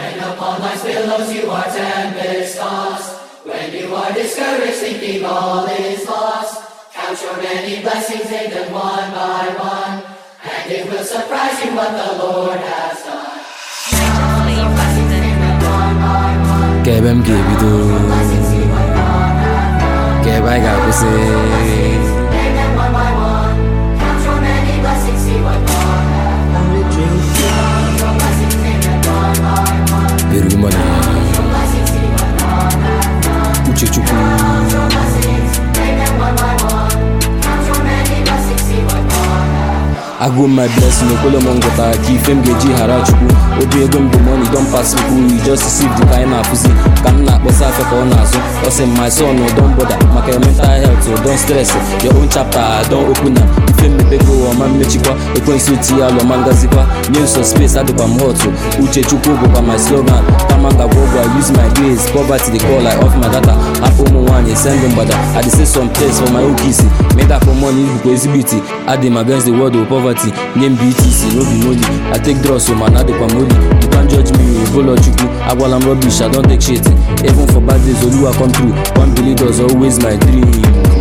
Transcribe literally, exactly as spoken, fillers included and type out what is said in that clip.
When upon life's billows you are tempest-tossed, when you are discouraged thinking all is lost, count your many blessings, name them one by one, and it will surprise you what the Lord has done. Kebem kebido, kebai gakuse. Name them one by one, count your many blessings, see what God has done. Count your blessings, name them one by one. Birumani, Count your blessings, see what God has done. uchechuku. Count your blessings, name them one by one. Count your many blessings, see what God has done. I go my blessing, no kolo mongota, ki fem geji harachuku. Obi egom the money don't pass me cool, you just receive the kind of pussy. Can not boss after corner, so I say my son, no don't bother. My mental health, so don't stress it. Your own chapter, don't open up. You feel me bego or man mechikwa, a consulti alo mangazikwa. New so space, I do come hot, so uche chuku go by my slogan. Kamanga go, I use my days, poverty they call, I off my data. Apple mo one, you send them bada. I say some place for my own kissy. Make that for money, you go exhibit it. I dem against the world of poverty. Name B T C, no be money. I take drugs, so man, I dey pamoli. You can't judge me, you follow chuku. I while I'm rubbish, I don't take shit. Even for bad days, Oluwa come through. One believe was always my dream.